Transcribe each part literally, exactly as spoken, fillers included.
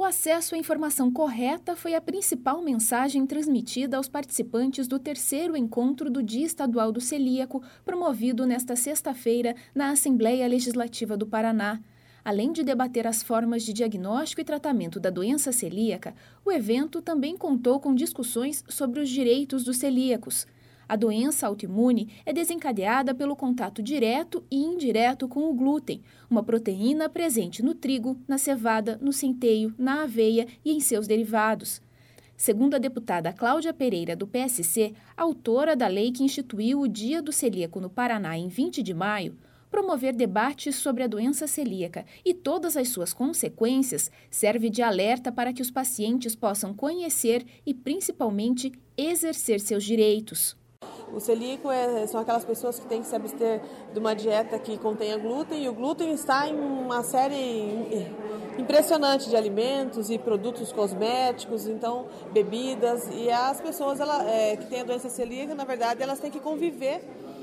acesso à informação correta foi a principal mensagem transmitida aos participantes do terceiro encontro do Dia Estadual do Celíaco, promovido nesta sexta-feira na Assembleia Legislativa do Paraná. Além de debater as formas de diagnóstico e tratamento da doença celíaca, o evento também contou com discussões sobre os direitos dos celíacos. A doença autoimune é desencadeada pelo contato direto e indireto com o glúten, uma proteína presente no trigo, na cevada, no centeio, na aveia e em seus derivados. Segundo a deputada Cláudia Pereira, do P S C, autora da lei que instituiu o Dia do Celíaco no Paraná em vinte de maio, promover debates sobre a doença celíaca e todas as suas consequências serve de alerta para que os pacientes possam conhecer e, principalmente, exercer seus direitos. O celíaco é, são aquelas pessoas que têm que se abster de uma dieta que contenha glúten, e o glúten está em uma série impressionante de alimentos e produtos cosméticos, então bebidas, e as pessoas ela, é, que têm a doença celíaca, na verdade, elas têm que conviver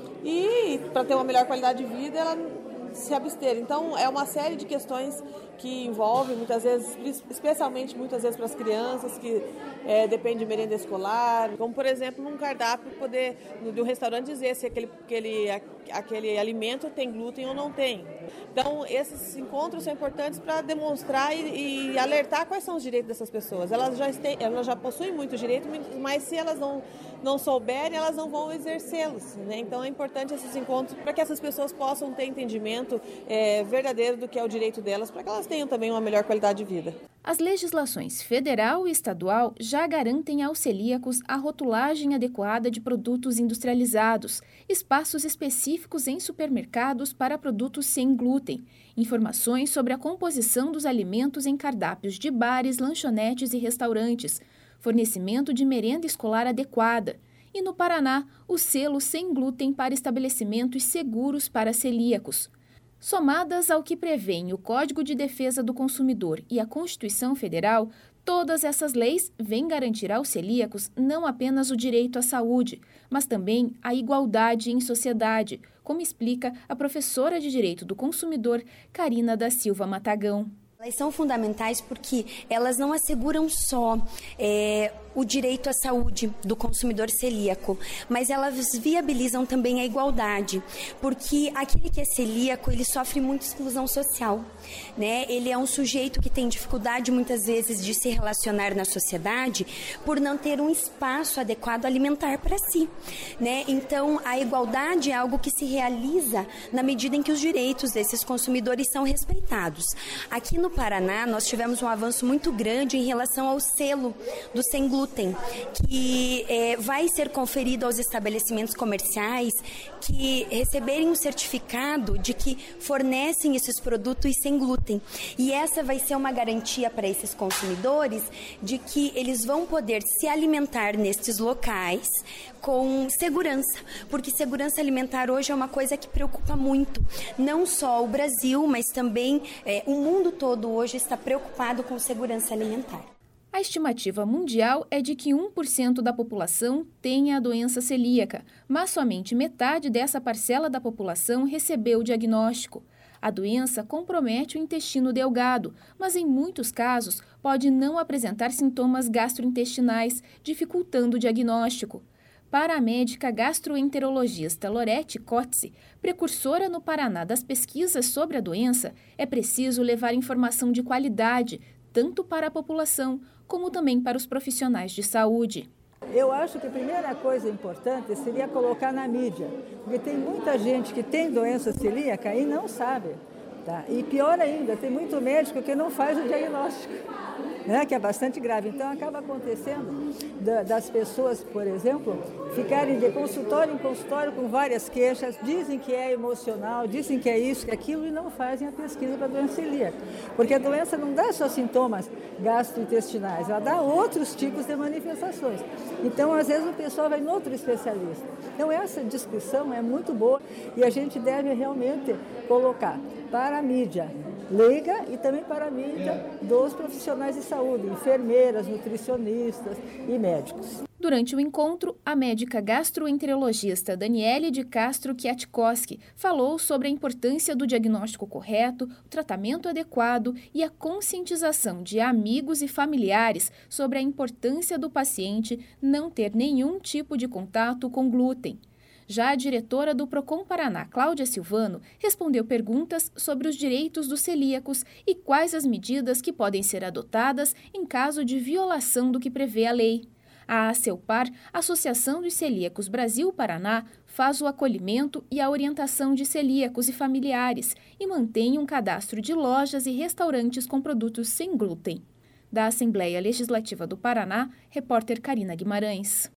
e, para ter uma melhor qualidade de vida, ela se abster. Então, é uma série de questões que envolvem, muitas vezes, especialmente muitas vezes para as crianças, que é, depende de merenda escolar, como, por exemplo, num cardápio, poder, de um restaurante, dizer se aquele, aquele, aquele alimento tem glúten ou não tem. Então, esses encontros são importantes para demonstrar e, e alertar quais são os direitos dessas pessoas. Elas já, têm, elas já possuem muito direito, mas se elas não, não souberem, elas não vão exercê-los, né? Então, é importante esses encontros para que essas pessoas possam ter entendimento é, verdadeiro do que é o direito delas, para que elas tenham também uma melhor qualidade de vida. As legislações federal e estadual já garantem aos celíacos a rotulagem adequada de produtos industrializados, espaços específicos em supermercados para produtos sem glúten, informações sobre a composição dos alimentos em cardápios de bares, lanchonetes e restaurantes, fornecimento de merenda escolar adequada. E no Paraná, o selo sem glúten para estabelecimentos seguros para celíacos. Somadas ao que prevêem o Código de Defesa do Consumidor e a Constituição Federal, todas essas leis vêm garantir aos celíacos não apenas o direito à saúde, mas também a igualdade em sociedade, como explica a professora de Direito do Consumidor, Karina da Silva Matagão. Elas são fundamentais porque elas não asseguram só é, o direito à saúde do consumidor celíaco, mas elas viabilizam também a igualdade, porque aquele que é celíaco, ele sofre muita exclusão social, né? Ele é um sujeito que tem dificuldade muitas vezes de se relacionar na sociedade por não ter um espaço adequado alimentar para si, né? Então, a igualdade é algo que se realiza na medida em que os direitos desses consumidores são respeitados. Aqui no Paraná, nós tivemos um avanço muito grande em relação ao selo do sem glúten, que é, vai ser conferido aos estabelecimentos comerciais que receberem um certificado de que fornecem esses produtos sem glúten. E essa vai ser uma garantia para esses consumidores de que eles vão poder se alimentar nestes locais com segurança, porque segurança alimentar hoje é uma coisa que preocupa muito, não só o Brasil, mas também é, o mundo todo hoje está preocupado com segurança alimentar. A estimativa mundial é de que um por cento da população tenha a doença celíaca, mas somente metade dessa parcela da população recebeu o diagnóstico. A doença compromete o intestino delgado, mas em muitos casos pode não apresentar sintomas gastrointestinais, dificultando o diagnóstico. Para a médica gastroenterologista Lorete Cotze, precursora no Paraná das pesquisas sobre a doença, é preciso levar informação de qualidade, tanto para a população, como também para os profissionais de saúde. Eu acho que a primeira coisa importante seria colocar na mídia, porque tem muita gente que tem doença celíaca e não sabe. Tá? E pior ainda, tem muito médico que não faz o diagnóstico, né? Que é bastante grave. Então, acaba acontecendo da, das pessoas, por exemplo, ficarem de consultório em consultório com várias queixas, dizem que é emocional, dizem que é isso, que é aquilo, e não fazem a pesquisa para a doença celíaca. Porque a doença não dá só sintomas gastrointestinais, ela dá outros tipos de manifestações. Então, às vezes, o pessoal vai em outro especialista. Então, essa discussão é muito boa e a gente deve realmente colocar para a mídia leiga e também para a mídia dos profissionais de saúde, enfermeiras, nutricionistas e médicos. Durante o encontro, a médica gastroenterologista Daniele de Castro Kwiatkowski falou sobre a importância do diagnóstico correto, o tratamento adequado e a conscientização de amigos e familiares sobre a importância do paciente não ter nenhum tipo de contato com glúten. Já a diretora do Procon Paraná, Cláudia Silvano, respondeu perguntas sobre os direitos dos celíacos e quais as medidas que podem ser adotadas em caso de violação do que prevê a lei. A ACELPAR, Associação dos Celíacos Brasil-Paraná, faz o acolhimento e a orientação de celíacos e familiares e mantém um cadastro de lojas e restaurantes com produtos sem glúten. Da Assembleia Legislativa do Paraná, repórter Karina Guimarães.